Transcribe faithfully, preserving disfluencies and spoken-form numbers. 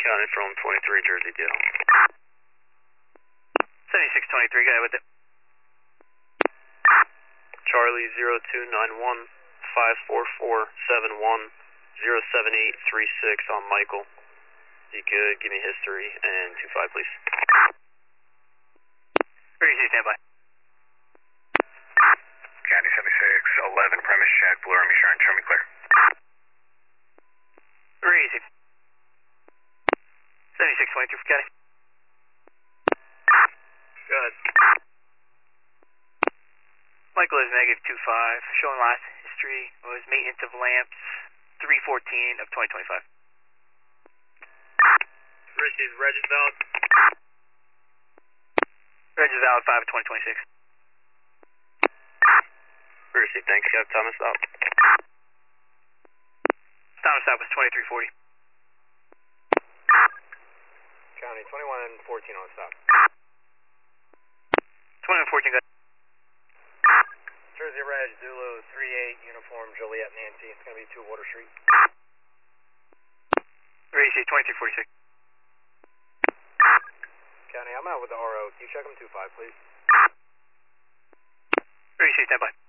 County from twenty-three Jersey Deal. seventy-six twenty-three, guy with it. Charlie zero two nine one five four four seven one zero seven eight three six on Michael. You could give me history and two five, please. Where you stand by? County seventy-six eleven, premise check, Blue Army Shrine, show me clear. Where are you? seventy-six twenty-two for County. Go ahead. Michael is negative two five. Showing last history was maintenance of lamps three fourteen of twenty twenty-five. Receive reg is valid. Reg is valid five of twenty twenty-six. Receive, thanks. Got Thomas stop. Thomas stop was twenty-three forty. County twenty-one fourteen on stop. twenty-one fourteen, guys. Jersey Reg, Zulu three eight, uniform Juliet Nancy. It's going to be two Water Street. Receive twenty-three forty-six. County, I'm out with the R O. Can you check him two five, please? Receive, stand by.